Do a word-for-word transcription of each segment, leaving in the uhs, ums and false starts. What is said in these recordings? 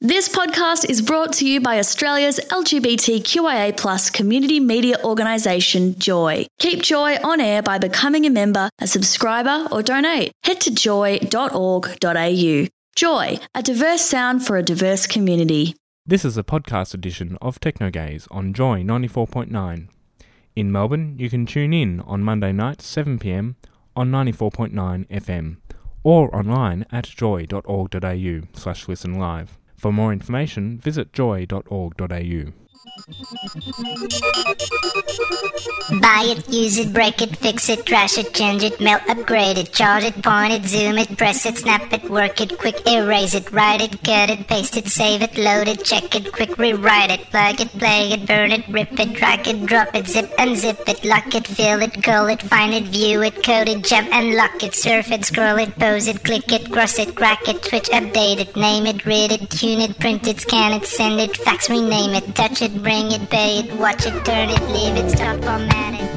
This podcast is brought to you by Australia's L G B T Q I A plus community media organisation, Joy. Keep Joy on air by becoming a member, a subscriber or donate. Head to joy dot org dot a u. Joy, a diverse sound for a diverse community. This is a podcast edition of Technogaze on Joy ninety-four point nine. In Melbourne, you can tune in on Monday nights seven p m on ninety-four point nine F M or online at joy dot org dot a u slash listen live. For more information, visit joy dot org dot a u. Buy it, use it, break it, fix it, trash it, change it, melt, upgrade it, charge it, point it, zoom it, press it, snap it, work it, quick erase it, write it, cut it, paste it, save it, load it, check it, quick rewrite it, plug it, play it, burn it, rip it, drag it, drop it, zip unzip it, lock it, fill it, call it, find it, view it, code it, jump and lock it, surf it, scroll it, pose it, click it, cross it, crack it, switch, update it, name it, read it, tune it, print it, scan it, send it, fax, rename it, touch it, bring it, pay it, watch it, turn it, leave it, stop, format it.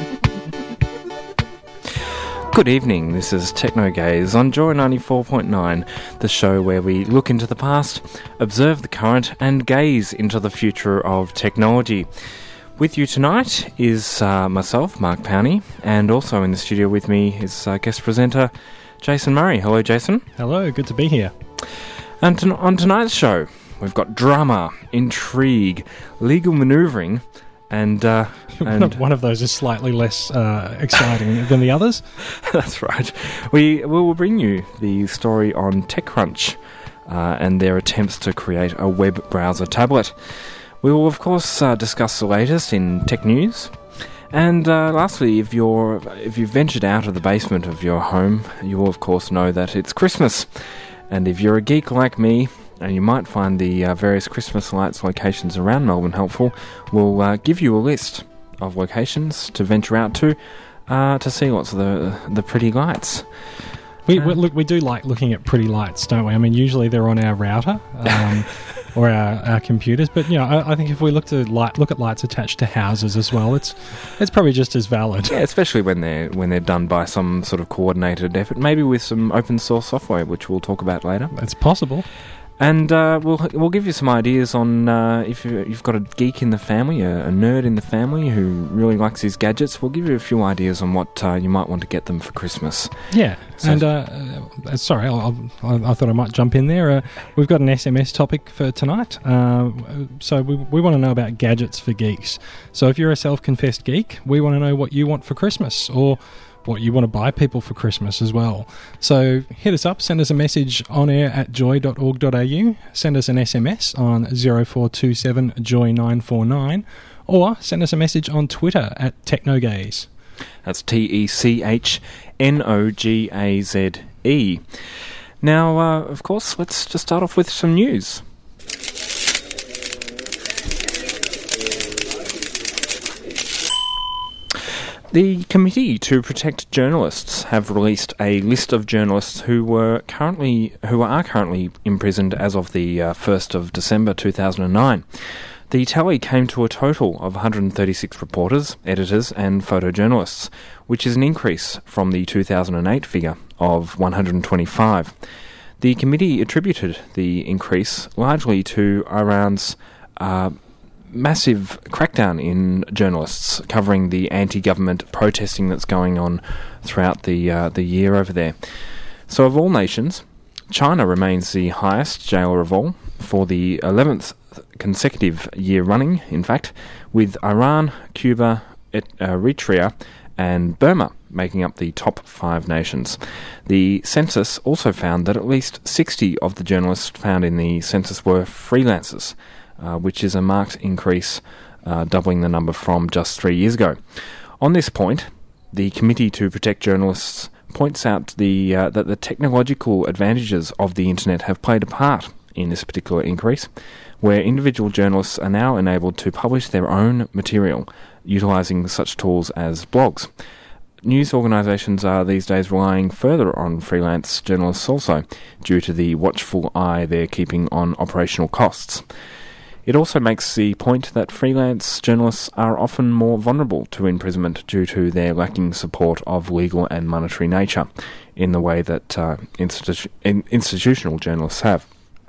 Good evening, this is Technogaze on Joy ninety-four point nine, the show where we look into the past, observe the current and gaze into the future of technology. With you tonight is uh, myself, Mark Powney, and also in the studio with me is uh, guest presenter Jason Murray. Hello, Jason. Hello, good to be here. And to- on tonight's show, we've got drama, intrigue, legal manoeuvring, and... Uh, and one of those is slightly less uh, exciting than the others. That's right. We, we will bring you the story on TechCrunch uh, and their attempts to create a web browser tablet. We will, of course, uh, discuss the latest in tech news. And uh, lastly, if you're if you've ventured out of the basement of your home, you will, of course, know that it's Christmas. And if you're a geek like me, and you might find the uh, various Christmas lights locations around Melbourne helpful, we'll uh, give you a list of locations to venture out to uh, to see lots of the the pretty lights. We, uh, we look, we do like looking at pretty lights, don't we? I mean, usually they're on our router um, or our, our computers, but you know, I, I think if we look to light, look at lights attached to houses as well, it's it's probably just as valid. Yeah, especially when they're when they're done by some sort of coordinated effort, maybe with some open source software, which we'll talk about later. It's possible. And uh, we'll we'll give you some ideas on uh, if you, you've got a geek in the family, a, a nerd in the family who really likes his gadgets. We'll give you a few ideas on what uh, you might want to get them for Christmas. Yeah, so and uh, uh, sorry, I'll, I'll, I thought I might jump in there. Uh, we've got an S M S topic for tonight. Uh, so we we want to know about gadgets for geeks. So if you're a self-confessed geek, we want to know what you want for Christmas, or what you want to buy people for Christmas as well. So hit us up, send us a message on air at joy dot org dot a u, send us an S M S on zero four two seven joy nine four nine, or send us a message on Twitter at Technogaze. That's T E C H N O G A Z E. Now, uh, of course, let's just start off with some news. The Committee to Protect Journalists have released a list of journalists who were currently, who are currently imprisoned as of the uh, first of December two thousand nine. The tally came to a total of one hundred thirty-six reporters, editors and photojournalists, which is an increase from the two thousand eight figure of one hundred twenty-five. The committee attributed the increase largely to Iran's uh, massive crackdown in journalists, covering the anti-government protesting that's going on throughout the uh, the year over there. So of all nations, China remains the highest jailer of all for the eleventh consecutive year running, in fact, with Iran, Cuba, Eritrea and Burma making up the top five nations. The census also found that at least sixty of the journalists found in the census were freelancers, Uh, which is a marked increase, uh, doubling the number from just three years ago. On this point, the Committee to Protect Journalists points out the uh, that the technological advantages of the internet have played a part in this particular increase, where individual journalists are now enabled to publish their own material, utilising such tools as blogs. News organisations are these days relying further on freelance journalists also, due to the watchful eye they're keeping on operational costs. It also makes the point that freelance journalists are often more vulnerable to imprisonment due to their lacking support of legal and monetary nature in the way that uh, institu- in institutional journalists have.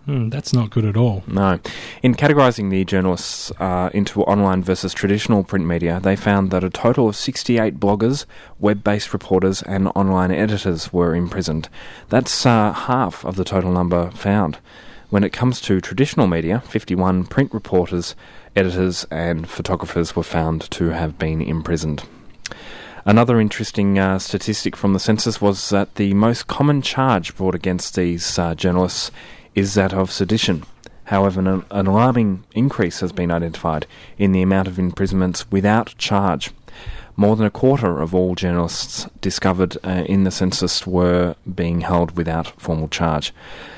Mm, that's not good at all. No. In categorising the journalists uh, into online versus traditional print media, they found that a total of sixty-eight bloggers, web-based reporters and online editors were imprisoned. That's uh, half of the total number found. When it comes to traditional media, fifty-one print reporters, editors and photographers were found to have been imprisoned. Another interesting uh, statistic from the census was that the most common charge brought against these uh, journalists is that of sedition. However, an, an alarming increase has been identified in the amount of imprisonments without charge. More than a quarter of all journalists discovered uh, in the census were being held without formal charge.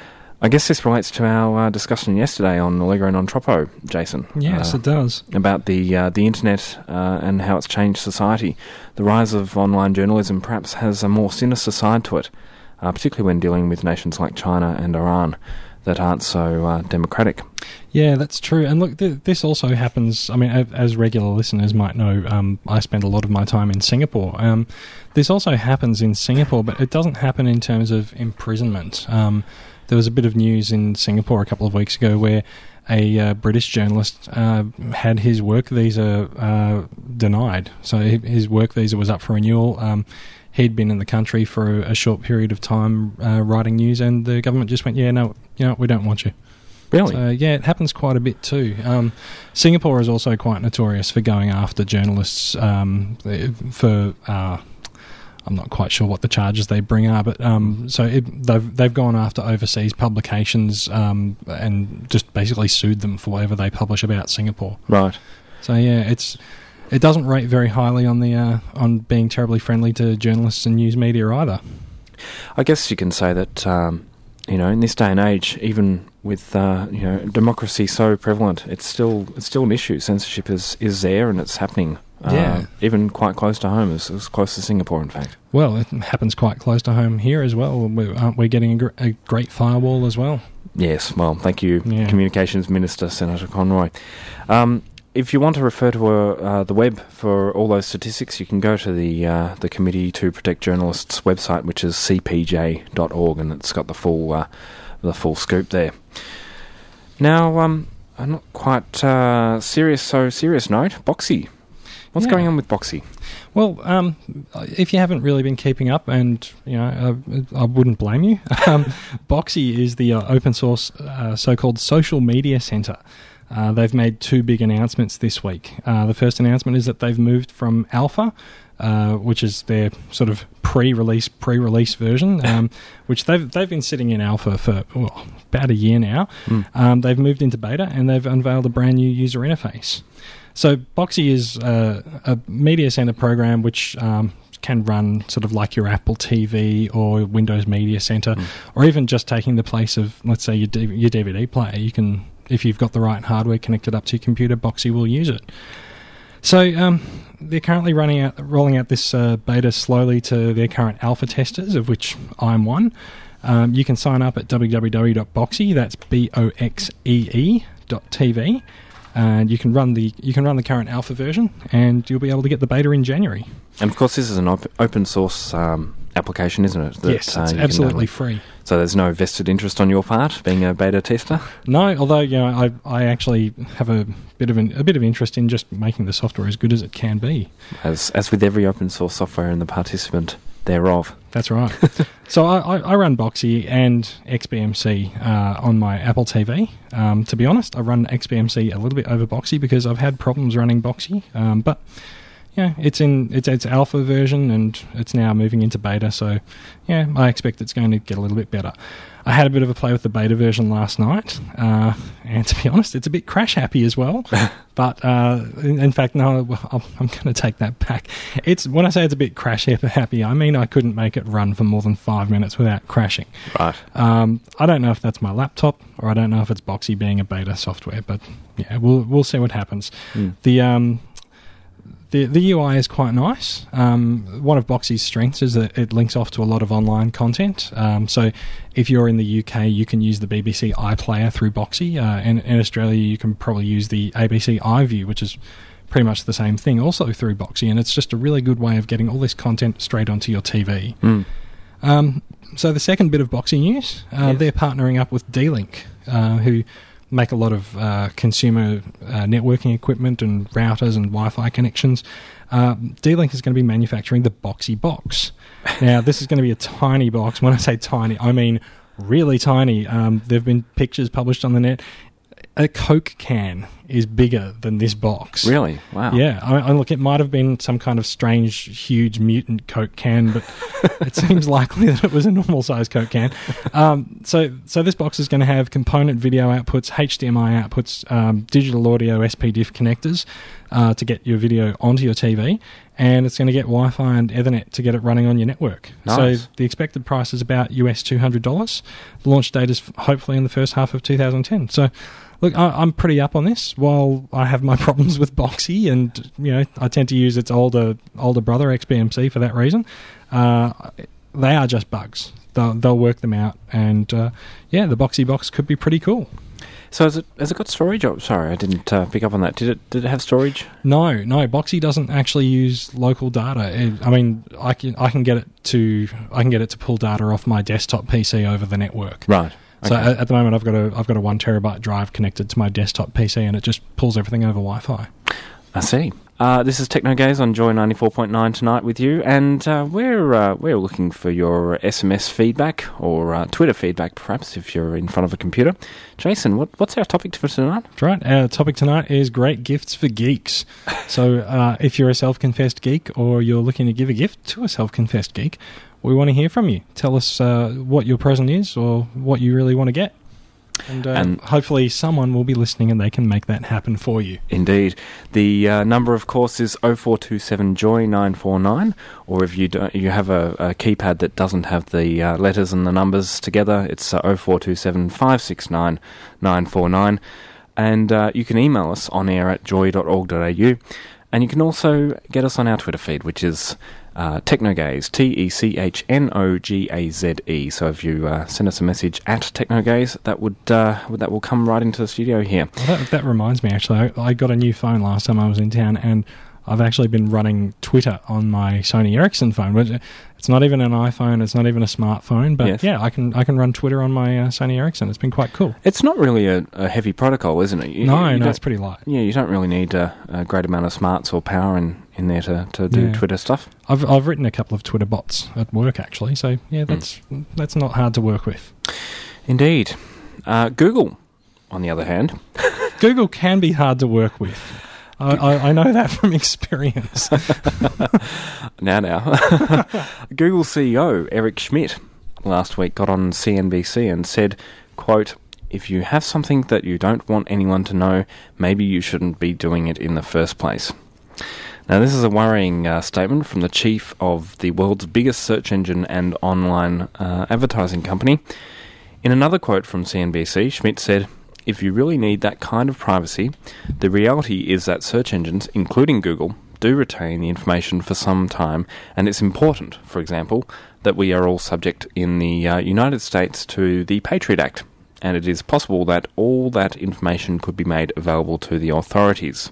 I guess this relates to our uh, discussion yesterday on Allegro Non Troppo, Jason. Yes, uh, it does. About the uh, the internet uh, and how it's changed society. The rise of online journalism perhaps has a more sinister side to it, uh, particularly when dealing with nations like China and Iran that aren't so uh, democratic. Yeah, that's true. And look, th- this also happens, I mean, as regular listeners might know, um, I spend a lot of my time in Singapore. Um, this also happens in Singapore, but it doesn't happen in terms of imprisonment. Um, there was a bit of news in Singapore a couple of weeks ago where a uh, British journalist uh, had his work visa uh, denied. So his work visa was up for renewal. Um, he'd been in the country for a short period of time uh, writing news, and the government just went, yeah, no, you know, we don't want you. Really? So, yeah, it happens quite a bit too. Um, Singapore is also quite notorious for going after journalists um, for... Uh, I'm not quite sure what the charges they bring are, but um, so it, they've they've gone after overseas publications um, and just basically sued them for whatever they publish about Singapore. Right. So yeah, it's it doesn't rate very highly on the uh, on being terribly friendly to journalists and news media either. I guess you can say that um, you know in this day and age, even with uh, you know democracy so prevalent, it's still it's still an issue. Censorship is, is there and it's happening. Yeah. Uh, even quite close to home, as, as close to Singapore, in fact. Well, it happens quite close to home here as well. We, aren't we getting a, gr- a great firewall as well? Yes, well, thank you, yeah. Communications Minister, Senator Conroy. Um, if you want to refer to uh, the web for all those statistics, you can go to the uh, the Committee to Protect Journalists website, which is c p j dot org, and it's got the full uh, the full scoop there. Now, um, I'm not quite uh, serious, so serious note, Boxy. What's yeah. going on with Boxy? Well, um, if you haven't really been keeping up, and you know, uh, I wouldn't blame you. Um, Boxy is the uh, open source uh, so-called social media center. Uh, they've made two big announcements this week. Uh, the first announcement is that they've moved from alpha, uh, which is their sort of pre-release pre-release version, um, which they've they've been sitting in alpha for well, about a year now. Mm. Um, they've moved into beta and they've unveiled a brand new user interface. So Boxy is uh, a media center program which um, can run sort of like your Apple T V or Windows Media Center, mm. or even just taking the place of, let's say, your, D- your D V D player. You can, if you've got the right hardware connected up to your computer, Boxy will use it. So um, they're currently running out, rolling out this uh, beta slowly to their current alpha testers, of which I'm one. Um, you can sign up at w w w dot boxee, that's B O X E E dot T V. And you can run the you can run the current alpha version, and you'll be able to get the beta in January. And of course, this is an op- open source um, application, isn't it? That, yes, it's uh, absolutely free. So there's no vested interest on your part, being a beta tester. No, although you know, I I actually have a bit of an, a bit of interest in just making the software as good as it can be. As as with every open source software and the participant thereof. That's right. So I, I run Boxy and X B M C uh, on my Apple T V. Um, to be honest, I run X B M C a little bit over Boxy because I've had problems running Boxy. Um, but yeah, it's in it's its alpha version and it's now moving into beta. So yeah, I expect it's going to get a little bit better. I had a bit of a play with the beta version last night, uh, and to be honest, it's a bit crash happy as well. But uh, in, in fact, no, I'm, I'm going to take that back. It's when I say it's a bit crash happy, I mean I couldn't make it run for more than five minutes without crashing. Right. Um, I don't know if that's my laptop, or I don't know if it's Boxy being a beta software, but yeah, we'll we'll see what happens. Mm. The um. The, the U I is quite nice. Um, one of Boxy's strengths is that it links off to a lot of online content. Um, so if you're in the U K, you can use the B B C iPlayer through Boxy. Uh, and in Australia, you can probably use the A B C iView, which is pretty much the same thing, also through Boxy. And it's just a really good way of getting all this content straight onto your T V. Mm. Um, so the second bit of Boxy news, uh, yes. they're partnering up with D-Link. uh, who make a lot of uh, consumer uh, networking equipment and routers and Wi-Fi connections. Uh, D-Link is going to be manufacturing the Boxy Box. Now, this is going to be a tiny box. When I say tiny, I mean really tiny. Um, there have been pictures published on the net. A Coke can is bigger than this box. Really? Wow. Yeah. I, I look, it might have been some kind of strange, huge mutant Coke can, but it seems likely that it was a normal-sized Coke can. Um, so, so this box is going to have component video outputs, H D M I outputs, um, digital audio S P diff connectors uh, to get your video onto your T V, and it's going to get Wi-Fi and Ethernet to get it running on your network. Nice. So the expected price is about U S two hundred dollars. The launch date is hopefully in the first half of two thousand ten. So, look, I, I'm pretty up on this. While I have my problems with Boxy, and you know, I tend to use its older older brother X B M C for that reason. Uh, they are just bugs. They'll, they'll work them out, and uh, yeah, the Boxy Box could be pretty cool. So has it has it got storage? Oh, sorry, I didn't uh, pick up on that. Did it did it have storage? No, no. Boxy doesn't actually use local data. It, I mean, I can I can get it to I can get it to pull data off my desktop P C over the network. Right. So okay. at, at the moment, I've got a I've got a one terabyte drive connected to my desktop P C, and it just pulls everything over Wi-Fi. I see. Uh, this is TechnoGaze on Joy ninety-four point nine tonight with you, and uh, we're uh, we're looking for your S M S feedback or uh, Twitter feedback, perhaps, if you're in front of a computer. Jason, what, what's our topic for tonight? That's right. Our topic tonight is great gifts for geeks. So uh, if you're a self-confessed geek or you're looking to give a gift to a self-confessed geek, we want to hear from you. Tell us uh, what your present is or what you really want to get. And, uh, and hopefully someone will be listening and they can make that happen for you. Indeed. The uh, number, of course, is oh four two seven joy nine four nine, or if you don't, you have a, a keypad that doesn't have the uh, letters and the numbers together, it's uh, oh four two seven five six nine nine four nine. And uh, you can email us on air at joy dot org dot a u. And you can also get us on our Twitter feed, which is Uh, TechnoGaze, T E C H N O G A Z E. So if you uh, send us a message at TechnoGaze, that would uh, that will come right into the studio here. Well, that, that reminds me, actually, I, I got a new phone last time I was in town, and I've actually been running Twitter on my Sony Ericsson phone. Which it's not even an iPhone, it's not even a smartphone, but yes. yeah, I can I can run Twitter on my uh, Sony Ericsson. It's been quite cool. It's not really a, a heavy protocol, isn't it? You, no, you no, it's pretty light. Yeah, you don't really need a, a great amount of smarts or power in, in there to, to do yeah. Twitter stuff. I've I've written a couple of Twitter bots at work, actually, so yeah, that's mm. that's not hard to work with. Indeed. Uh, Google, on the other hand. Google can be hard to work with. I, I, I know that from experience. now, now. Google C E O Eric Schmidt last week got on C N B C and said, quote, "If you have something that you don't want anyone to know, maybe you shouldn't be doing it in the first place." Now, this is a worrying uh, statement from the chief of the world's biggest search engine and online uh, advertising company. In another quote from C N B C, Schmidt said, "If you really need that kind of privacy, the reality is that search engines, including Google, do retain the information for some time, and it's important, for example, that we are all subject in the uh, United States to the Patriot Act, and it is possible that all that information could be made available to the authorities."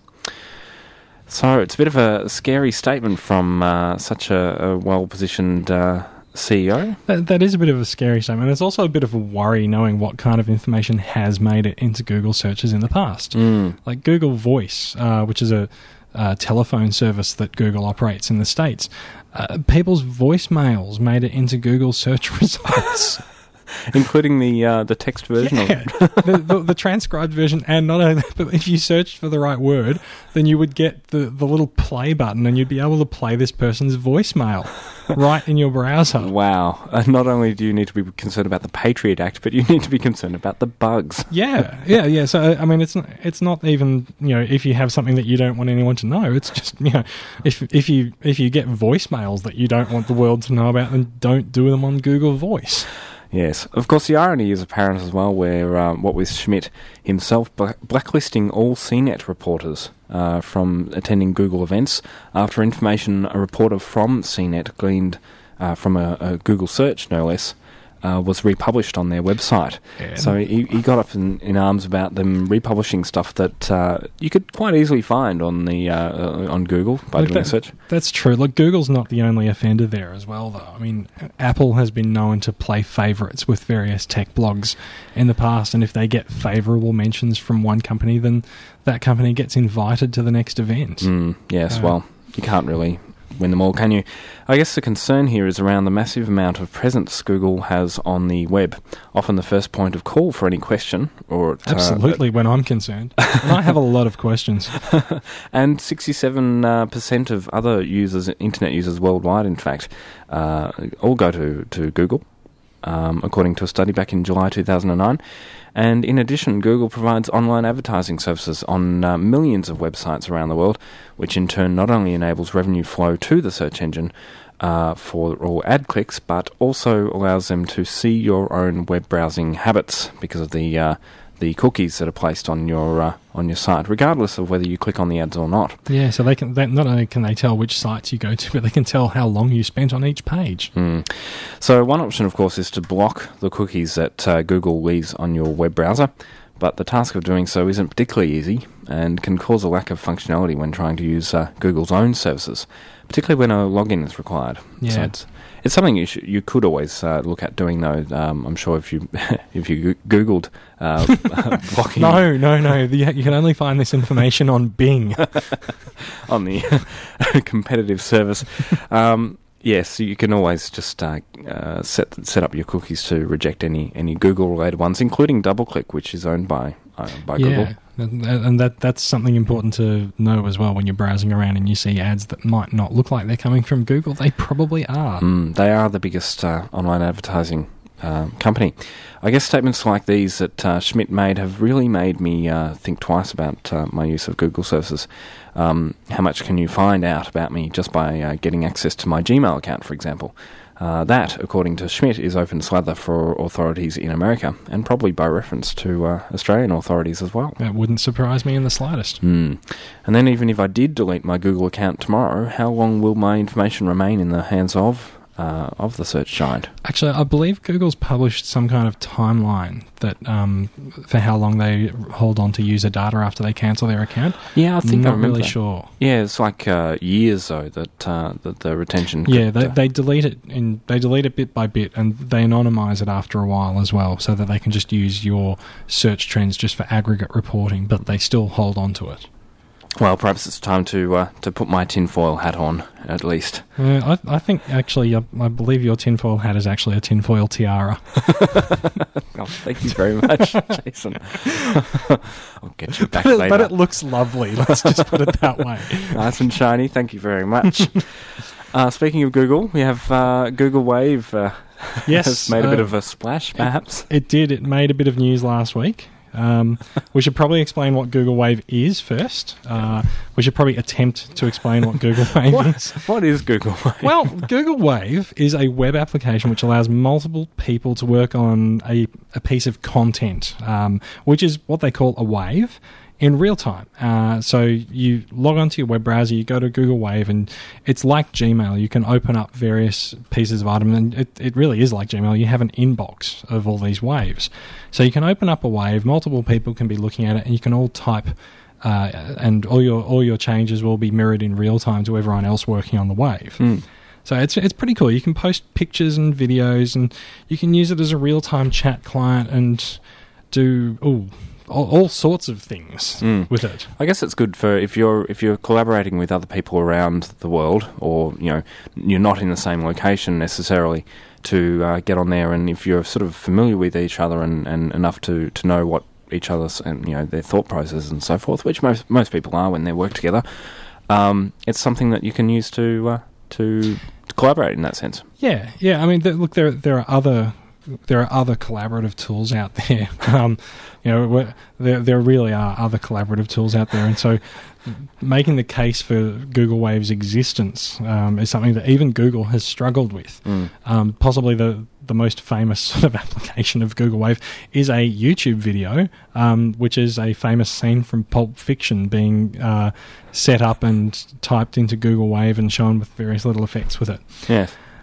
So it's a bit of a scary statement from uh, such a, a well-positioned uh, C E O. That, that is a bit of a scary statement. It's also a bit of a worry knowing what kind of information has made it into Google searches in the past. Mm. Like Google Voice, uh, which is a, a telephone service that Google operates in the States. Uh, people's voicemails made it into Google search results. Including the uh, the text version yeah, of it. the, the, the transcribed version, and not only that, but if you searched for the right word, then you would get the, the little play button and you'd be able to play this person's voicemail right in your browser. Wow. Uh, not only do you need to be concerned about the Patriot Act, but you need to be concerned about the bugs. Yeah, yeah, yeah. So, I mean, it's not, it's not even, you know, if you have something that you don't want anyone to know, it's just, you know, if if you if you get voicemails that you don't want the world to know about, then don't do them on Google Voice. Yes. Of course, the irony is apparent as well, where um, what with Schmidt himself bla- blacklisting all C net reporters uh, from attending Google events after information a reporter from C net gleaned uh, from a, a Google search, no less, uh, was republished on their website. Yeah. So he, he got up in, in arms about them republishing stuff that uh, you could quite easily find on the uh, uh, on Google by Look, doing that, a search. That's true. Look, Google's not the only offender there as well, though. I mean, Apple has been known to play favourites with various tech blogs in the past, and if they get favourable mentions from one company, then that company gets invited to the next event. Mm, yes, Uh, well, you can't really win them all, can you? I guess the concern here is around the massive amount of presence Google has on the web, often the first point of call for any question. Or at, Absolutely, uh, when I'm concerned. And I have a lot of questions. and sixty-seven percent uh, of other users, internet users worldwide, in fact, uh, all go to, to Google, um, according to a study back in July two thousand nine. And in addition, Google provides online advertising services on uh, millions of websites around the world, which in turn not only enables revenue flow to the search engine uh, for all ad clicks, but also allows them to see your own web browsing habits because of the uh, the cookies that are placed on your uh, on your site, regardless of whether you click on the ads or not. Yeah, so they can. They, not only can they tell which sites you go to, but they can tell how long you spent on each page. Mm. So one option, of course, is to block the cookies that uh, Google leaves on your web browser, but the task of doing so isn't particularly easy and can cause a lack of functionality when trying to use uh, Google's own services, particularly when a login is required. Yeah. So it's, it's something you should, you could always uh, look at doing, though. Um, I'm sure if you if you Googled uh, blocking... No, no, no. The, you can only find this information on Bing. on the competitive service. Um, yes, you can always just uh, uh, set set up your cookies to reject any, any Google-related ones, including DoubleClick, which is owned by uh, by yeah, Google. and, and that that's something important to know as well when you're browsing around and you see ads that might not look like they're coming from Google. They probably are. Mm, they are the biggest uh, online advertising uh, company. I guess statements like these that uh, Schmidt made have really made me uh, think twice about uh, my use of Google services. Um, how much can you find out about me just by uh, getting access to my Gmail account, for example? Uh, that, according to Schmidt, is open slather for authorities in America, and probably by reference to uh, Australian authorities as well. That wouldn't surprise me in the slightest. Mm. And then even if I did delete my Google account tomorrow, how long will my information remain in the hands of uh, of the search giant? Actually, I believe Google's published some kind of timeline that um, for how long they hold on to user data after they cancel their account. Yeah, I think Not I remember really that. sure. Yeah, it's like uh, years though that uh, that the retention. Yeah, could, they, uh, they delete it in they delete it bit by bit, and they anonymize it after a while as well, so that they can just use your search trends just for aggregate reporting, but they still hold on to it. Well, perhaps it's time to uh, to put my tinfoil hat on, at least. Uh, I, I think actually, I, I believe your tinfoil hat is actually a tinfoil tiara. Oh, thank you very much, Jason. I'll get you back but, it, later. but it looks lovely. Let's just put it that way. Nice and shiny. Thank you very much. uh, speaking of Google, we have uh, Google Wave. Uh, Yes, has made a bit uh, of a splash, perhaps. It did. It made a bit of news last week. Um, we should probably explain what Google Wave is first. Uh, we should probably attempt to explain what Google Wave What, is. what is Google Wave? Well, Google Wave is a web application which allows multiple people to work on a, a piece of content, um, which is what they call a wave, in real time. Uh, so you log onto your web browser, you go to Google Wave, and it's like Gmail. You can open up various pieces of items, and it, it really is like Gmail. You have an inbox of all these waves. So you can open up a wave, multiple people can be looking at it, and you can all type, uh, and all your all your changes will be mirrored in real time to everyone else working on the wave. Mm. So it's it's pretty cool. You can post pictures and videos, and you can use it as a real-time chat client and do ooh, all, all sorts of things Mm. with it. I guess it's good for if you're if you're collaborating with other people around the world, or you know you're not in the same location necessarily, to uh, get on there, and if you're sort of familiar with each other and, and enough to, to know what each other's and you know their thought processes and so forth, which most most people are when they work together, um, it's something that you can use to uh, to, to collaborate in that sense. Yeah, yeah. I mean, th- look, there there are other there are other collaborative tools out there. um, you know, where- there there really are other collaborative tools out there, and so making the case for Google Wave's existence um, is something that even Google has struggled with. Mm. Um, possibly the the most famous sort of application of Google Wave is a YouTube video, um, which is a famous scene from Pulp Fiction being uh, set up and typed into Google Wave and shown with various little effects with it. Yes.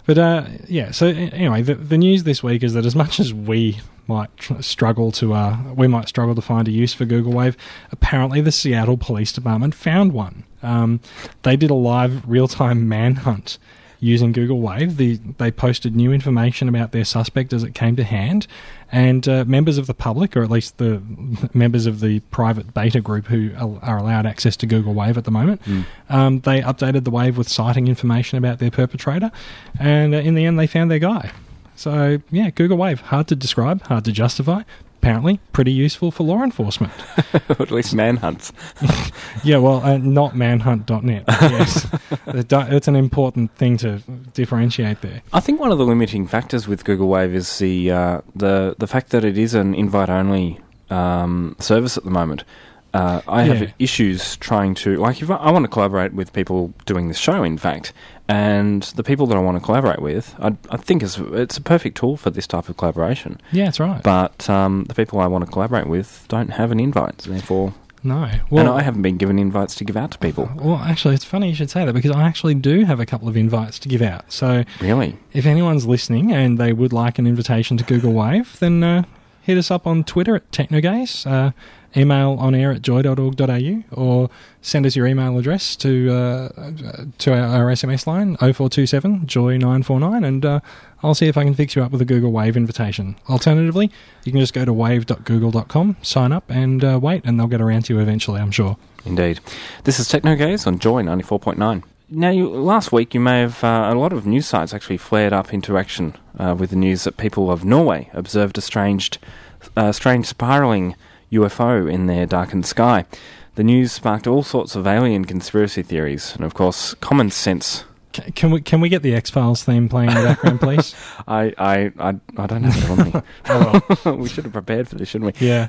But uh, yeah, so anyway, the, the news this week is that as much as we might tr- struggle to uh, we might struggle to find a use for Google Wave, apparently the Seattle Police Department found one. Um, they did a live real-time manhunt using Google Wave. The, they posted new information about their suspect as it came to hand, and uh, members of the public, or at least the members of the private beta group who are allowed access to Google Wave at the moment, mm. um, they updated the Wave with citing information about their perpetrator, and uh, in the end they found their guy. So, yeah, Google Wave, hard to describe, hard to justify. Apparently, pretty useful for law enforcement. Or at least manhunts. Yeah, well, uh, not manhunt dot net. Yes, it's an important thing to differentiate there. I think one of the limiting factors with Google Wave is the uh, the the fact that it is an invite-only um, service at the moment. Uh, I have yeah. issues trying to, like, if I, I want to collaborate with people doing this show, in fact, and the people that I want to collaborate with, I, I think it's, it's a perfect tool for this type of collaboration. Yeah, that's right. But um, the people I want to collaborate with don't have an invite, therefore... No. Well, and I haven't been given invites to give out to people. Well, actually, it's funny you should say that, because I actually do have a couple of invites to give out. So, really? If anyone's listening and they would like an invitation to Google Wave, then uh, hit us up on Twitter at TechnoGaze, uh, email on air at joy dot org dot a u, or send us your email address to uh, to our, our S M S line oh four two seven joy nine four nine, and uh, I'll see if I can fix you up with a Google Wave invitation. Alternatively, you can just go to wave dot google dot com, sign up, and uh, wait, and they'll get around to you eventually, I'm sure. Indeed. This is TechnoGaze on Joy ninety-four point nine. Now, you, last week you may have, uh, a lot of news sites actually flared up into action uh, with the news that people of Norway observed a strange, uh, strange spiralling U F O in their darkened sky. The news sparked all sorts of alien conspiracy theories, and of course, common sense. Can, can we can we get the X-Files theme playing in the background, please? I, I, I, I don't have it on me. Oh, well. We should have prepared for this, shouldn't we? Yeah.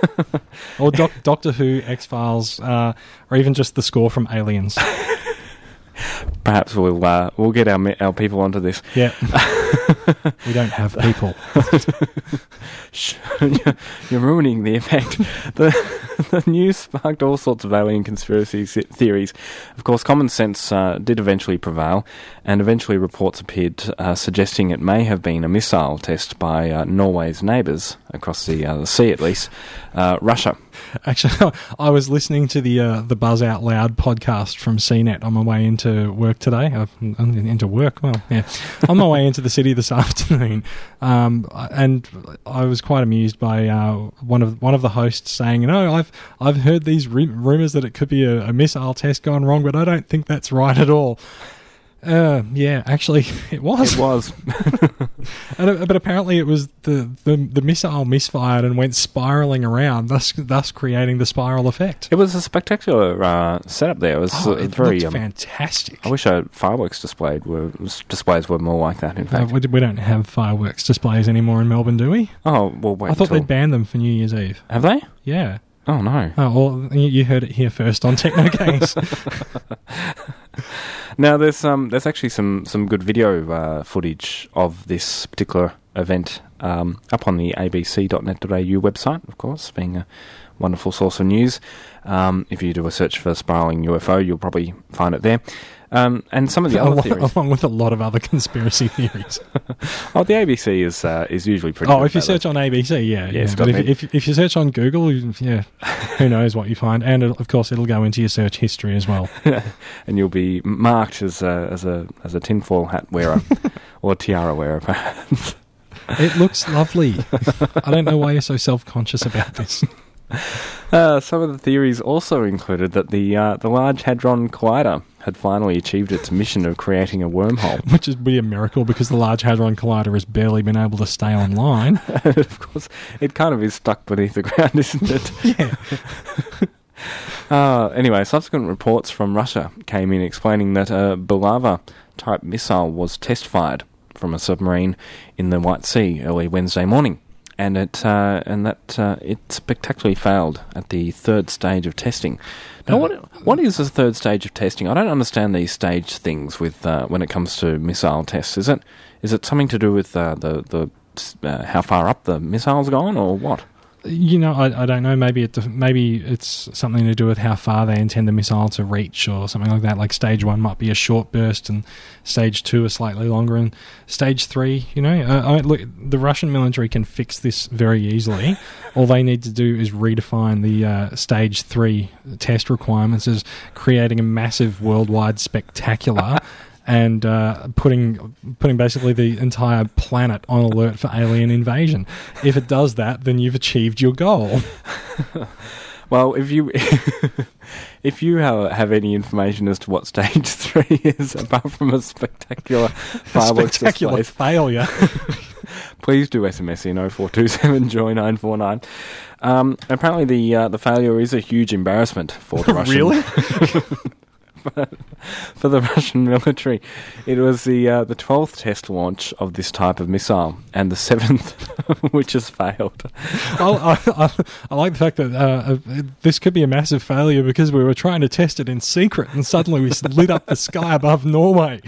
Or doc, Doctor Who, X-Files, uh, or even just the score from Aliens. Perhaps we'll uh, we'll get our our people onto this. Yeah. We don't have people. You're ruining the effect. The, the news sparked all sorts of alien conspiracy theories. Of course, common sense uh, did eventually prevail, and eventually reports appeared uh, suggesting it may have been a missile test by uh, Norway's neighbours, across the, uh, the sea at least, uh, Russia. Actually, I was listening to the uh, the Buzz Out Loud podcast from C net on my way into work today. Uh, into work? Well, yeah. On my way into the city this afternoon. Um, and I was quite amused by uh, one of one of the hosts saying, you know, I've I've heard these re- rumours that it could be a, a missile test gone wrong, but I don't think that's right at all. Uh, yeah, actually, it was. It was. and, but apparently it was the, the, the missile misfired and went spiralling around, thus thus creating the spiral effect. It was a spectacular uh, setup there. It was oh, uh, it very um, fantastic. I wish our fireworks displayed were displays were more like that, in fact. Uh, we, we don't have fireworks displays anymore in Melbourne, do we? Oh, well, wait I thought until... they'd banned them for New Year's Eve. Have they? Yeah. Oh, no. Oh, well, you heard it here first on TechnoGaze. Now, there's um, there's actually some, some good video uh, footage of this particular event um, up on the a b c dot net dot a u website, of course, being a wonderful source of news. Um, if you do a search for spiralling U F O, you'll probably find it there. Um, and some of the other along, theories, along with a lot of other conspiracy theories. Oh, the A B C is uh, is usually pretty. Oh, good if you search that. on A B C, yeah, yeah. yeah. But if, if if you search on Google, yeah, who knows what you find? And it, of course, it'll go into your search history as well. And you'll be marked as a as a as a tinfoil hat wearer or tiara wearer, perhaps. It looks lovely. I don't know why you're so self-conscious about this. Uh, some of the theories also included that the uh, the Large Hadron Collider had finally achieved its mission of creating a wormhole. Which would be a miracle, because the Large Hadron Collider has barely been able to stay online. Of course, it kind of is stuck beneath the ground, isn't it? Yeah. uh, anyway, subsequent reports from Russia came in explaining that a Bulava-type missile was test-fired from a submarine in the White Sea early Wednesday morning. And it uh, and that uh, it spectacularly failed at the third stage of testing. Now, what what is the third stage of testing? I don't understand these stage things with uh, when it comes to missile tests. Is it is it something to do with uh, the the uh, how far up the missile's gone, or what? you know, I, I don't know. Maybe it maybe it's something to do with how far they intend the missile to reach, or something like that. Like stage one might be a short burst, and stage two is slightly longer, and stage three, you know, uh, I, look, the Russian military can fix this very easily. All they need to do is redefine the uh, stage three test requirements as creating a massive worldwide spectacular. And uh, putting putting basically the entire planet on alert for alien invasion. If it does that, then you've achieved your goal. Well, if you if you have, have any information as to what stage three is, apart from a spectacular fireworks spectacular display, failure, please do S M S in oh four two seven joy nine four nine. Um, apparently, the uh, the failure is a huge embarrassment for the Russian. Really? For the Russian military. It was the uh, the twelfth test launch of this type of missile, and the seventh which has failed. I, I, I like the fact that uh, this could be a massive failure because we were trying to test it in secret, and suddenly we lit up the sky above Norway.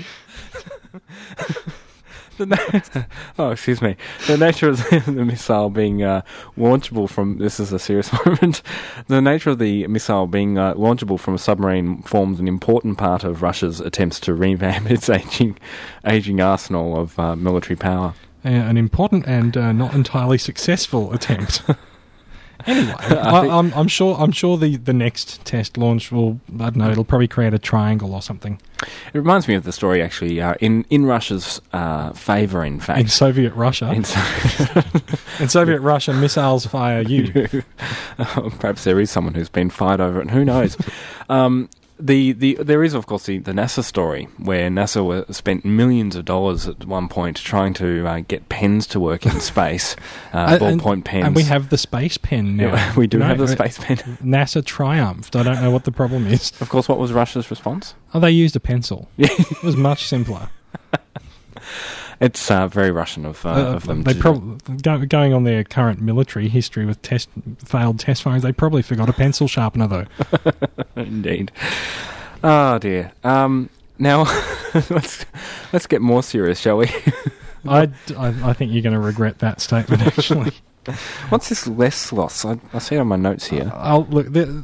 The na- oh, excuse me. The nature of the, the missile being uh, launchable from... This is a serious moment. The nature of the missile being uh, launchable from a submarine forms an important part of Russia's attempts to revamp its aging, aging arsenal of uh, military power. Uh, an important and uh, not entirely successful attempt. Anyway, I, I'm, I'm sure. I'm sure the, the next test launch will. I don't know. It'll probably create a triangle or something. It reminds me of the story, actually, uh, in in Russia's uh, favour. In fact, in Soviet Russia, in, so- in Soviet Russia, missiles fire you. Oh, perhaps there is someone who's been fired over it. Who knows? um, The, the there is, of course, the, the NASA story, where NASA were, spent millions of dollars at one point trying to uh, get pens to work in space, uh, ballpoint and, pens. And we have the space pen now. Yeah, we do no, have the space pen. NASA triumphed. I don't know what the problem is. Of course, what was Russia's response? Oh, they used a pencil. It was much simpler. It's uh, very Russian of, uh, uh, of them. They to prob- go, going on their current military history with test failed test fires, they probably forgot a pencil sharpener, though. Indeed. Oh dear. Um, now let's let's get more serious, shall we? I, I, I think you're going to regret that statement. Actually, what's this less loss? I, I see it on my notes here. I'll look. The,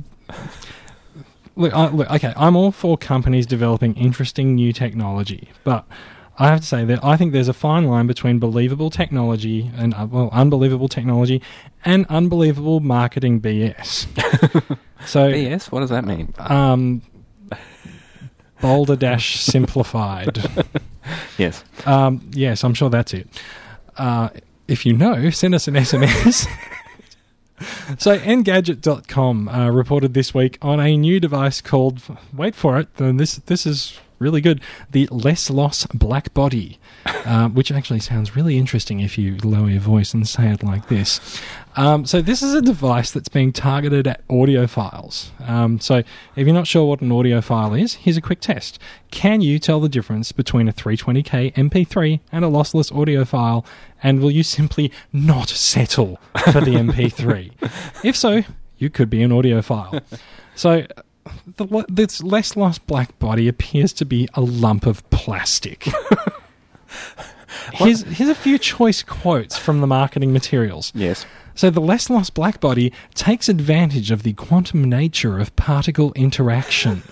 look, I, look. Okay, I'm all for companies developing interesting new technology, but I have to say that I think there's a fine line between believable technology and uh, well, unbelievable technology and unbelievable marketing B S. So B S? What does that mean? Um. Bolder dash simplified. Yes. Um, yes, I'm sure that's it. Uh, if you know, send us an S M S. So Engadget dot com uh, reported this week on a new device called, wait for it, and this this is really good, the Less Loss Black Body, uh, which actually sounds really interesting if you lower your voice and say it like this. Um, so this is a device that's being targeted at audiophiles. Um, so if you're not sure what an audiophile is, here's a quick test. Can you tell the difference between a three twenty k M P three and a lossless audiophile, and will you simply not settle for the M P three? If so, you could be an audiophile. So the, this Less Loss Black Body appears to be a lump of plastic. here's, here's a few choice quotes from the marketing materials. Yes. So the Less Loss Black Body takes advantage of the quantum nature of particle interaction.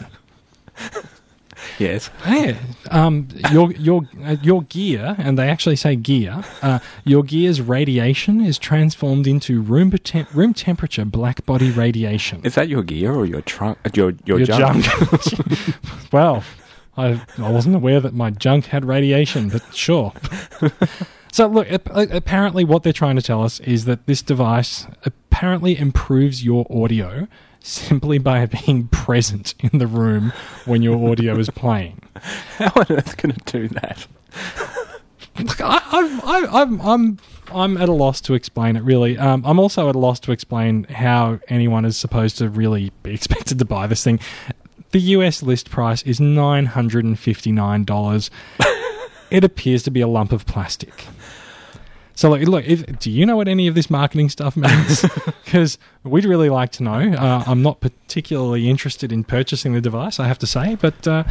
Yes. Yeah. Um, your your uh, your gear, and they actually say gear. Uh, your gear's radiation is transformed into room te- room temperature black body radiation. Is that your gear or your trunk? Your your, Your junk? junk. Well, I I wasn't aware that my junk had radiation, but sure. So look, apparently what they're trying to tell us is that this device apparently improves your audio simply by being present in the room when your audio is playing. How on earth can it do that? Look, I, I, I, I'm, I'm, I'm at a loss to explain it, really. Um, I'm also at a loss to explain how anyone is supposed to really be expected to buy this thing. The U S list price is nine hundred fifty-nine dollars. It appears to be a lump of plastic. So, look, look if, do you know what any of this marketing stuff means? Because we'd really like to know. Uh, I'm not particularly interested in purchasing the device, I have to say. But, uh,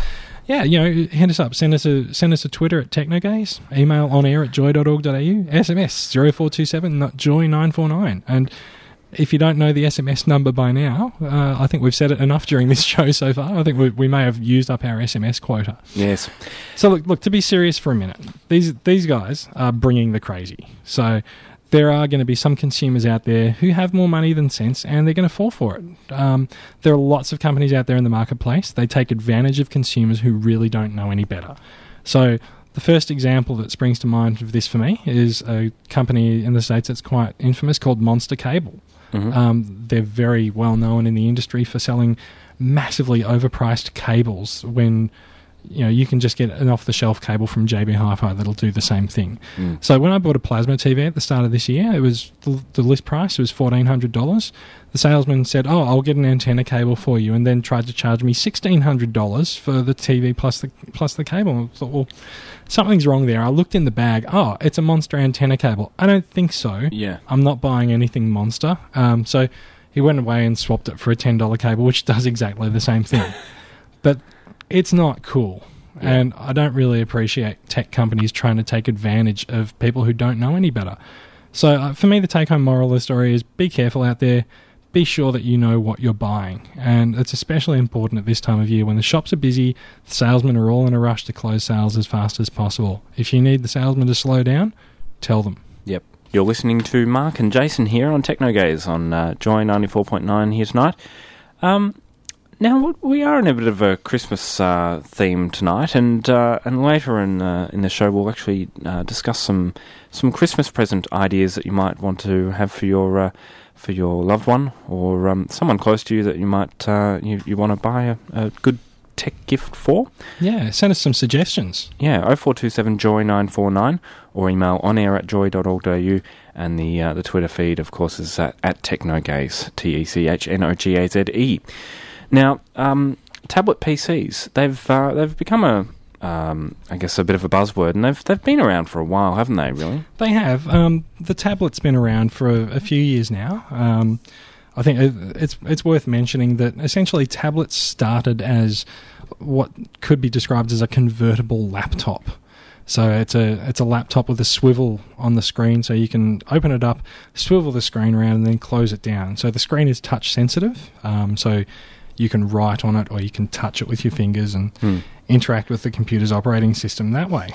Yeah, you know, hit us up. Send us a send us a Twitter at Technogaze, email on air at joy dot org dot a u, S M S zero four two seven joy nine four nine. And if you don't know the S M S number by now, uh, I think we've said it enough during this show so far. I think we, we may have used up our S M S quota. Yes. So look, look, to be serious for a minute, these these guys are bringing the crazy. So there are going to be some consumers out there who have more money than sense, and they're going to fall for it. Um, there are lots of companies out there in the marketplace. They take advantage of consumers who really don't know any better. So the first example that springs to mind of this for me is a company in the States that's quite infamous called Monster Cable. Mm-hmm. Um, they're very well known in the industry for selling massively overpriced cables when, you know, you can just get an off-the-shelf cable from J B Hi-Fi that'll do the same thing. Mm. So when I bought a plasma T V at the start of this year, it was the, the list price was fourteen hundred dollars. The salesman said, "Oh, I'll get an antenna cable for you," and then tried to charge me sixteen hundred dollars for the T V plus the plus the cable. I thought, well, something's wrong there. I looked in the bag. Oh, it's a Monster antenna cable. I don't think so. Yeah. I'm not buying anything Monster. Um, so he went away and swapped it for a ten dollars cable, which does exactly the same thing. But it's not cool. Yeah. And I don't really appreciate tech companies trying to take advantage of people who don't know any better. So uh, for me, the take-home moral of the story is be careful out there. Be sure that you know what you're buying. And it's especially important at this time of year when the shops are busy, the salesmen are all in a rush to close sales as fast as possible. If you need the salesman to slow down, tell them. Yep. You're listening to Mark and Jason here on Technogaze on uh, Joy ninety-four point nine here tonight. Um... Now, we are in a bit of a Christmas uh, theme tonight, and uh, and later in uh, in the show we'll actually uh, discuss some some Christmas present ideas that you might want to have for your uh, for your loved one or um, someone close to you that you might uh, you you want to buy a, a good tech gift for. Yeah, send us some suggestions. Yeah, oh four two seven joy nine four nine or email on air at joy dot org dot a u, and the uh, the Twitter feed, of course, is at, at Technogaze, T E C H N O G A Z E. Now, um, tablet P Cs, they've uh, they've become a, um, I guess, a bit of a buzzword, and they've they've been around for a while, haven't they, really? They have. Um, the tablet's been around for a, a few years now. Um, I think it's it's worth mentioning that essentially tablets started as what could be described as a convertible laptop. So it's a it's a laptop with a swivel on the screen, so you can open it up, swivel the screen around, and then close it down. So the screen is touch sensitive, um, so you can write on it or you can touch it with your fingers and hmm. interact with the computer's operating system that way.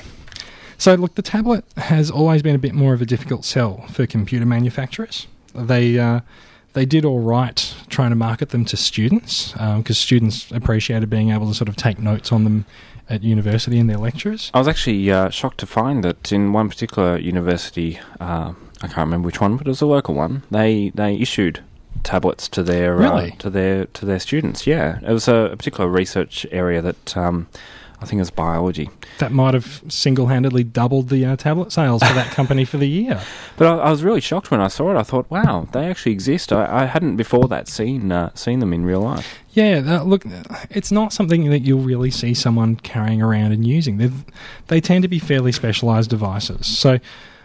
So look, the tablet has always been a bit more of a difficult sell for computer manufacturers. They uh, they did all right trying to market them to students because um, students appreciated being able to sort of take notes on them at university in their lectures. I was actually uh, shocked to find that in one particular university, uh, I can't remember which one, but it was a local one, they they issued tablets to their really? uh, to their to their students. Yeah, it was a, a particular research area that um, I think is biology. That might have single-handedly doubled the uh, tablet sales for that company for the year. But I, I was really shocked when I saw it. I thought, wow, they actually exist. I, I hadn't before that seen uh, seen them in real life. Yeah, uh, look, it's not something that you'll really see someone carrying around and using. They've, they tend to be fairly specialised devices. So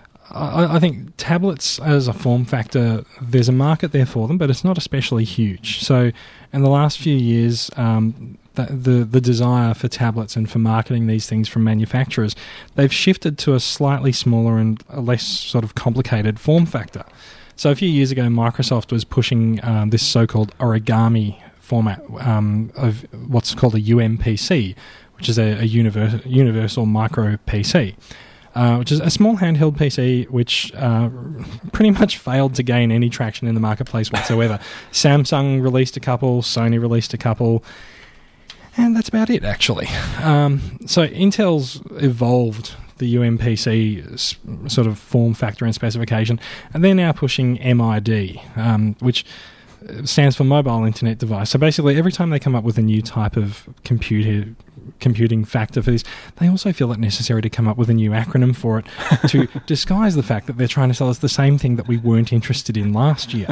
I, I think tablets as a form factor, there's a market there for them, but it's not especially huge. So in the last few years, um, the, the the desire for tablets and for marketing these things from manufacturers, they've shifted to a slightly smaller and a less sort of complicated form factor. So a few years ago, Microsoft was pushing um, this so-called origami format um, of what's called a U M P C, which is a, a univer- universal micro P C. Uh, which is a small handheld P C which uh, pretty much failed to gain any traction in the marketplace whatsoever. Samsung released a couple, Sony released a couple, and that's about it, actually. Um, so Intel's evolved the U M P C sort of form factor and specification, and they're now pushing M I D, um, which stands for Mobile Internet Device. So basically, every time they come up with a new type of computer computing factor for this, they also feel it necessary to come up with a new acronym for it to disguise the fact that they're trying to sell us the same thing that we weren't interested in last year.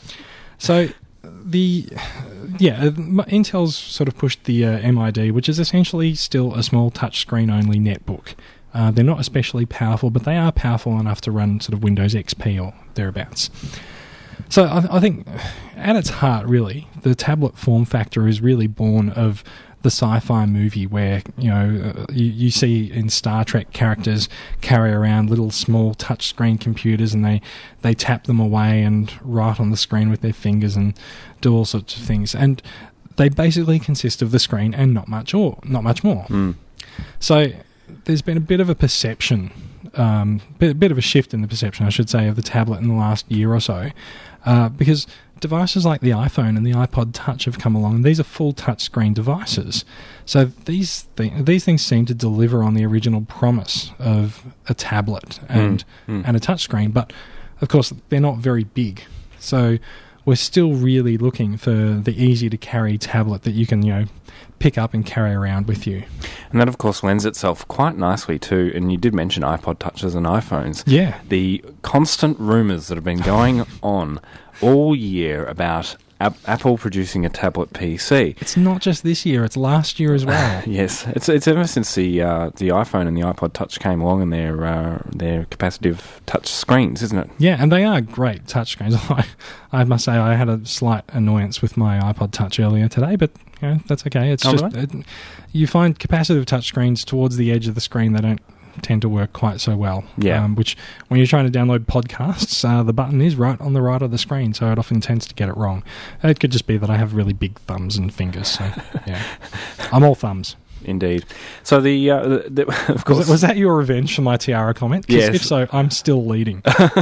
So the yeah, Intel's sort of pushed the uh, M I D, which is essentially still a small touchscreen only netbook. Uh, they're not especially powerful, but they are powerful enough to run sort of Windows X P or thereabouts. So I, I think at its heart, really, the tablet form factor is really born of the sci-fi movie where, you know, uh, you, you see in Star Trek characters carry around little small touchscreen computers and they, they tap them away and write on the screen with their fingers and do all sorts of things. And they basically consist of the screen and not much or not much more. Mm. So there's been a bit of a perception, um, bit, bit of a shift in the perception, I should say, of the tablet in the last year or so, uh, because devices like the iPhone and the iPod Touch have come along, and these are full touchscreen devices. So these th- these things seem to deliver on the original promise of a tablet and mm, mm. and a touchscreen, but of course they're not very big. So we're still really looking for the easy-to-carry tablet that you can, you know, pick up and carry around with you. And that, of course, lends itself quite nicely to, and you did mention iPod Touches and iPhones. Yeah. The constant rumours that have been going on all year about Ap- Apple producing a tablet P C. It's not just this year, it's last year as well. Yes, it's it's ever since the uh, the iPhone and the iPod Touch came along and their uh, their capacitive touch screens, isn't it? Yeah, and they are great touchscreens. I, I must say I had a slight annoyance with my iPod Touch earlier today, but you know, that's okay. It's oh, just right? it, you find capacitive touchscreens towards the edge of the screen, they don't tend to work quite so well. Yeah. Um, which, when you're trying to download podcasts, uh, the button is right on the right of the screen, so it often tends to get it wrong. It could just be that I have really big thumbs and fingers, so yeah. I'm all thumbs. Indeed. So the, uh, the, the of course... Was, was that your revenge for my tiara comment? 'Cause yes. if so, I'm still leading.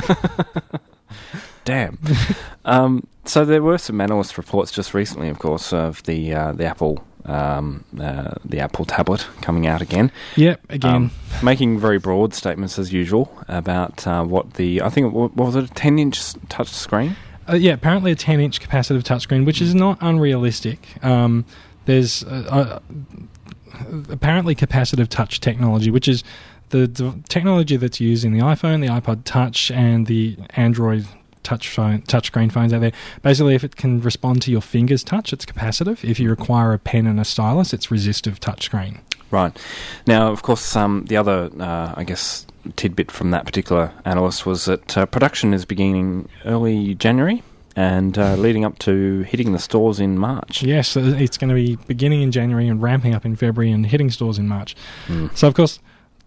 Damn. um, so there were some analyst reports just recently, of course, of the uh, the Apple um, uh, the Apple tablet coming out again. Yep, again. Um, making very broad statements as usual about uh, what the, I think, what was it, a ten-inch touch screen? Uh, yeah, apparently a ten-inch capacitive touchscreen, which is not unrealistic. Um, there's uh, uh, apparently capacitive touch technology, which is the d- technology that's used in the iPhone, the iPod Touch, and the Android touch phone, touchscreen phones out there. Basically, if it can respond to your fingers' touch, it's capacitive. If you require a pen and a stylus, it's resistive touchscreen. Right. Now, of course, um, the other, uh, I guess, tidbit from that particular analyst was that uh, production is beginning early January and uh, leading up to hitting the stores in March. Yes, it's going to be beginning in January and ramping up in February and hitting stores in March. Mm. So, of course,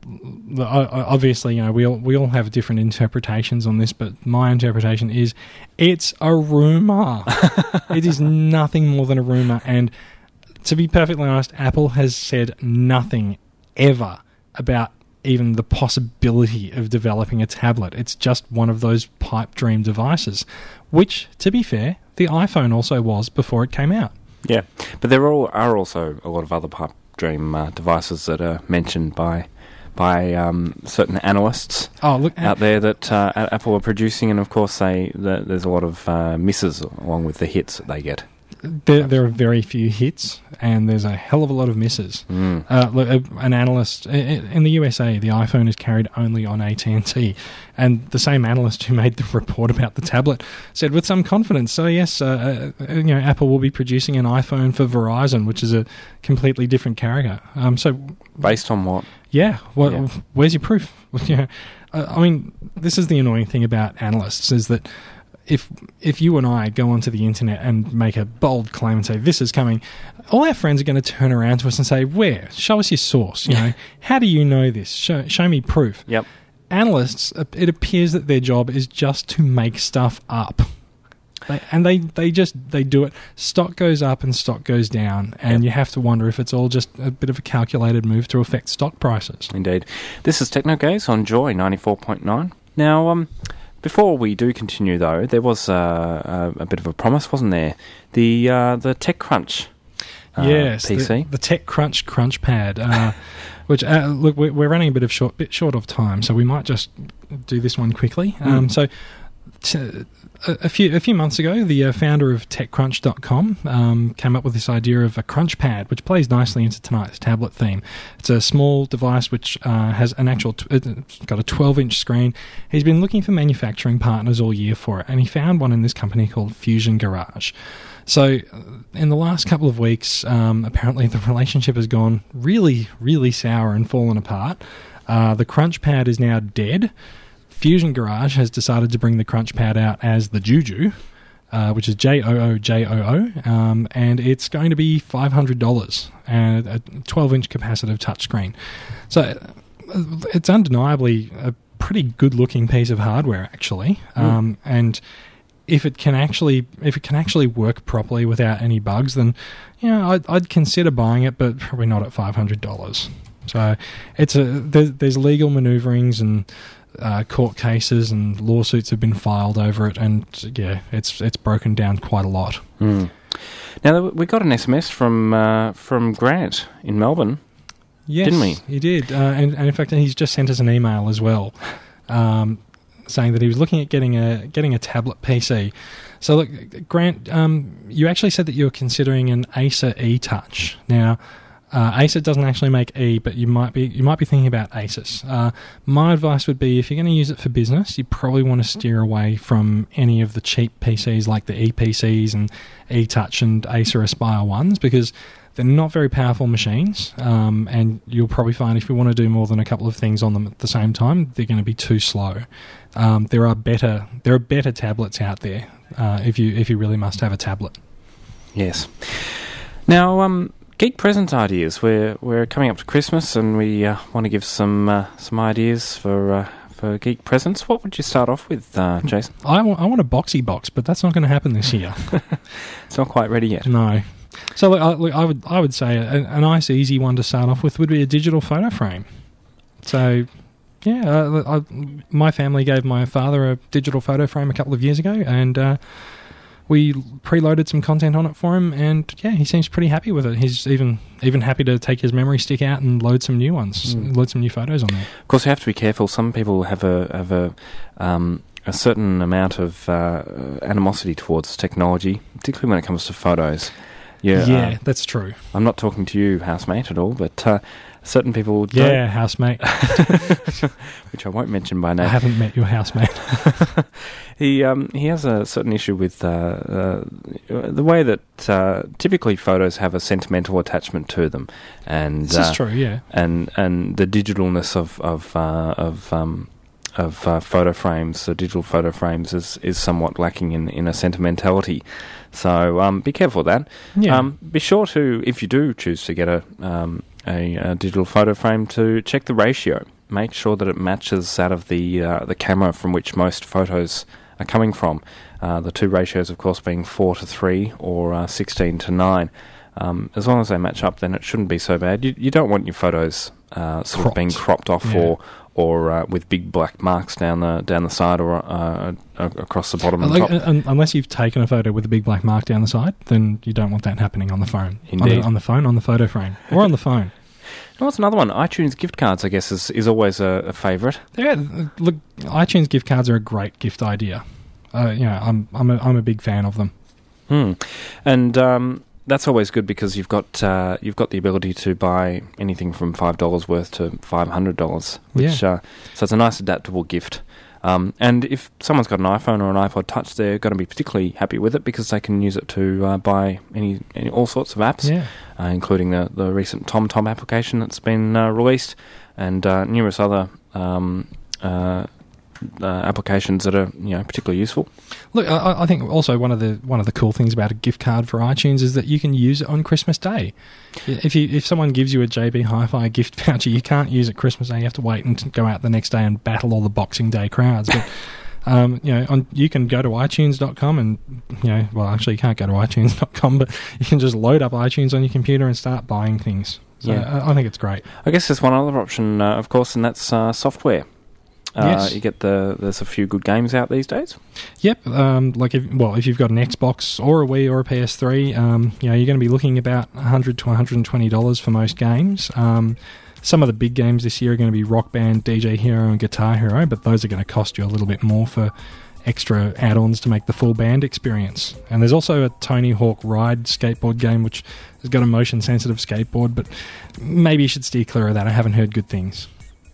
obviously, you know, we all we all have different interpretations on this, but my interpretation is it's a rumor. It is nothing more than a rumor, and to be perfectly honest, Apple has said nothing ever about even the possibility of developing a tablet. It's just one of those pipe dream devices, which, to be fair, the iPhone also was before it came out. Yeah, but there are, are also a lot of other pipe dream uh, devices that are mentioned by by um, certain analysts oh, look, out there that uh, Apple are producing, and of course they the, there's a lot of uh, misses along with the hits that they get. There, there are very few hits, and there's a hell of a lot of misses. Mm. Uh, look, an analyst in the U S A, the iPhone is carried only on A T and T, and the same analyst who made the report about the tablet said with some confidence, so yes, uh, uh, you know, Apple will be producing an iPhone for Verizon, which is a completely different carrier. Um, so based on what? Yeah, well, yeah. Where's your proof? You know, uh, I mean, this is the annoying thing about analysts is that if if you and I go onto the internet and make a bold claim and say this is coming, all our friends are going to turn around to us and say, "Where? Show us your source. You know, how do you know this? Show show me proof." Yep. Analysts, it appears that their job is just to make stuff up. They, and they, they just they do it. Stock goes up and stock goes down, and yep. you have to wonder if it's all just a bit of a calculated move to affect stock prices. Indeed. This is TechnoGaze on Joy ninety-four point nine. Now, um, before we do continue, though, there was uh, a, a bit of a promise, wasn't there? The uh, the TechCrunch uh, yes, P C. The, the TechCrunch Crunch Pad. Uh, which uh, look, we're, we're running a bit of short, bit short of time, so we might just do this one quickly. Mm. Um, so. T- A few a few months ago, the uh, founder of TechCrunch dot com um, came up with this idea of a crunch pad, which plays nicely into tonight's tablet theme. It's a small device which uh, has an actual t- it's got a twelve-inch screen. He's been looking for manufacturing partners all year for it, and he found one in this company called Fusion Garage. So, in the last couple of weeks, um, apparently the relationship has gone really, really sour and fallen apart. Uh, the crunch pad is now dead. Fusion Garage has decided to bring the crunch pad out as the Juju, uh, which is J O O J O O, um, and it's going to be five hundred dollars and a twelve-inch capacitive touchscreen. So uh, it's undeniably a pretty good-looking piece of hardware, actually, mm. um, and if it can actually if it can actually work properly without any bugs, then you know I'd, I'd consider buying it, but probably not at five hundred dollars. So it's a there's, there's legal manoeuvrings and uh, court cases and lawsuits have been filed over it, and yeah, it's it's broken down quite a lot. Mm. Now we got an S M S from uh, from Grant in Melbourne. Yes, didn't we? He did, uh, and, and in fact, he's just sent us an email as well. Um, saying that he was looking at getting a getting a tablet P C. So look, Grant, um, you actually said that you were considering an Acer eTouch. Now, uh, Acer doesn't actually make E, but you might be you might be thinking about Asus. Uh, my advice would be, if you're going to use it for business, you probably want to steer away from any of the cheap P Cs like the E P Cs and eTouch and Acer Aspire ones, because they're not very powerful machines, um, and you'll probably find if you want to do more than a couple of things on them at the same time, they're going to be too slow. Um, there are better there are better tablets out there uh, if you if you really must have a tablet. Yes. Now, um, geek present ideas. We're we're coming up to Christmas, and we uh, want to give some uh, some ideas for uh, for geek presents. What would you start off with, uh, Jason? I want, I want a boxy box, but that's not going to happen this year. It's not quite ready yet. No. So look, I, look, I would I would say a, a nice easy one to start off with would be a digital photo frame. So, yeah, uh, I, my family gave my father a digital photo frame a couple of years ago, and uh, we preloaded some content on it for him, and yeah, he seems pretty happy with it. He's even even happy to take his memory stick out and load some new ones, mm. load some new photos on there. Of course, you have to be careful. Some people have a have a um, a certain amount of uh, animosity towards technology, particularly when it comes to photos. Yeah, yeah uh, that's true. I'm not talking to you, housemate, at all, but uh, certain people don't. Yeah, housemate. Which I won't mention by name. I haven't met your housemate. he um, he has a certain issue with uh, uh, the way that uh, typically photos have a sentimental attachment to them, and this uh, is true. Yeah, and and the digitalness of of uh, of um, of uh, photo frames, the digital photo frames, is, is somewhat lacking in in a sentimentality. So um, be careful of that. Yeah. Um, be sure to, if you do choose to get a, um, a, a digital photo frame, to check the ratio. Make sure that it matches that of the uh, the camera from which most photos are coming from. Uh, the two ratios, of course, being four to three or uh, sixteen to nine. Um, as long as they match up, then it shouldn't be so bad. You, you don't want your photos uh, sort cropped. of being cropped off yeah. or or uh, with big black marks down the down the side or uh, across the bottom and like, top. Un- unless you've taken a photo with a big black mark down the side, then you don't want that happening on the phone. Indeed. On the, on the phone, on the photo frame, or on the phone. Oh, what's another one? iTunes gift cards, I guess, is, is always a, a favourite. Yeah, look, iTunes gift cards are a great gift idea. Uh, you know, I'm I'm a, I'm a big fan of them. Hmm. And um, that's always good because you've got uh, you've got the ability to buy anything from five dollars worth to five hundred dollars. Which yeah. uh, so it's a nice adaptable gift. Um, and if someone's got an iPhone or an iPod Touch, they're going to be particularly happy with it because they can use it to uh, buy any, any all sorts of apps, yeah. uh, including the, the recent TomTom application that's been uh, released, and uh, numerous other um, uh, uh, applications that are you know particularly useful. Look, I, I think also one of the one of the cool things about a gift card for iTunes is that you can use it on Christmas Day. If you if someone gives you a J B Hi-Fi gift voucher, you can't use it Christmas Day. You have to wait and go out the next day and battle all the Boxing Day crowds. But um, you know, on, you can go to iTunes dot com and you know, well, actually, you can't go to iTunes dot com, but you can just load up iTunes on your computer and start buying things. So yeah. I, I think it's great. I guess there's one other option, uh, of course, and that's uh, software. Uh, yes. You get the there's a few good games out these days. Yep. Um, like if well, if you've got an Xbox or a Wii or a P S three, um, you know you're going to be looking about one hundred to one hundred twenty dollars for most games. Um, some of the big games this year are going to be Rock Band, D J Hero, and Guitar Hero, but those are going to cost you a little bit more for extra add-ons to make the full band experience. And there's also a Tony Hawk Ride skateboard game, which has got a motion-sensitive skateboard, but maybe you should steer clear of that. I haven't heard good things.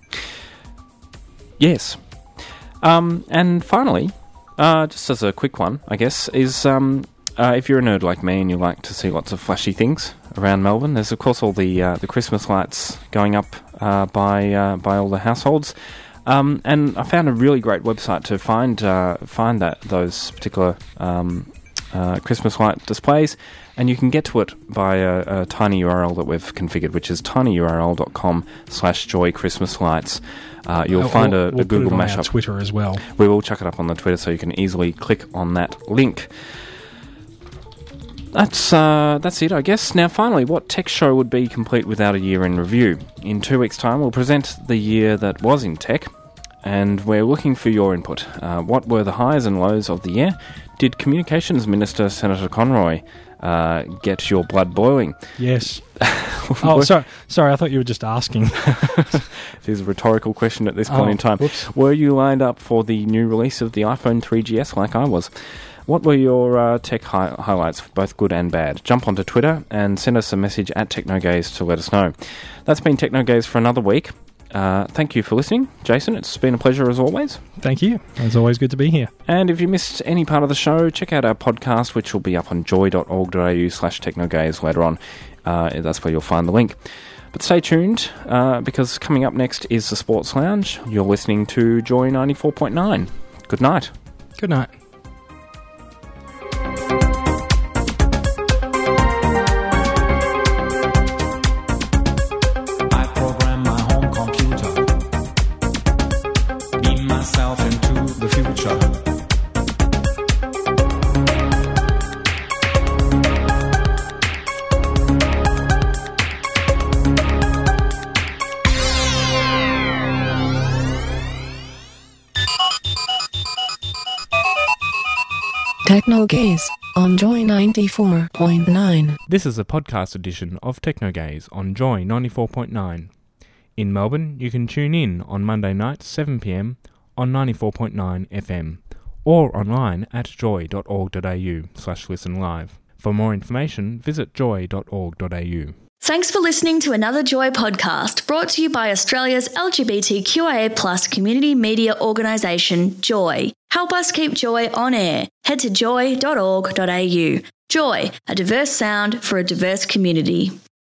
Yes. Um, and finally, uh, just as a quick one, I guess, is um, uh, if you're a nerd like me and you like to see lots of flashy things around Melbourne, there's of course all the uh, the Christmas lights going up uh, by uh, by all the households. Um, and I found a really great website to find uh, find that those particular um, uh, Christmas light displays, and you can get to it by a, a tiny U R L that we've configured, which is tinyurl.com slash joy Christmas lights. Uh, you'll We'll- find a, we'll a Google put it on our mashup. Twitter as well. We will chuck it up on the Twitter so you can easily click on that link. That's uh, that's it, I guess. Now, finally, what tech show would be complete without a year in review? In two weeks' time, we'll present the year that was in tech, and we're looking for your input. Uh, what were the highs and lows of the year? Did Communications Minister Senator Conroy uh, get your blood boiling? Yes. Oh, sorry. Sorry, I thought you were just asking. It is a rhetorical question at this point Oh, in time. whoops. Were you lined up for the new release of the iPhone three G S like I was? What were your uh, tech hi- highlights, both good and bad? Jump onto Twitter and send us a message at TechnoGaze to let us know. That's been TechnoGaze for another week. Uh, thank you for listening. Jason, it's been a pleasure as always. Thank you. It's always good to be here. And if you missed any part of the show, check out our podcast, which will be up on joy.org.au slash technogaze later on. Uh, that's where you'll find the link. But stay tuned, uh, because coming up next is the Sports Lounge. You're listening to Joy ninety-four point nine. Good night. Good night. I program my home computer, beam myself into the future. TechnoGaze on Joy ninety-four point nine. This is a podcast edition of TechnoGaze on Joy ninety-four point nine. In Melbourne, you can tune in on Monday nights, seven p.m. on ninety-four point nine F M, or online at joy.org.au slash listen live. For more information, visit joy.org.au. Thanks for listening to another Joy podcast brought to you by Australia's L G B T Q I A plus community media organisation, Joy. Help us keep Joy on air. Head to joy dot org dot a u. Joy, a diverse sound for a diverse community.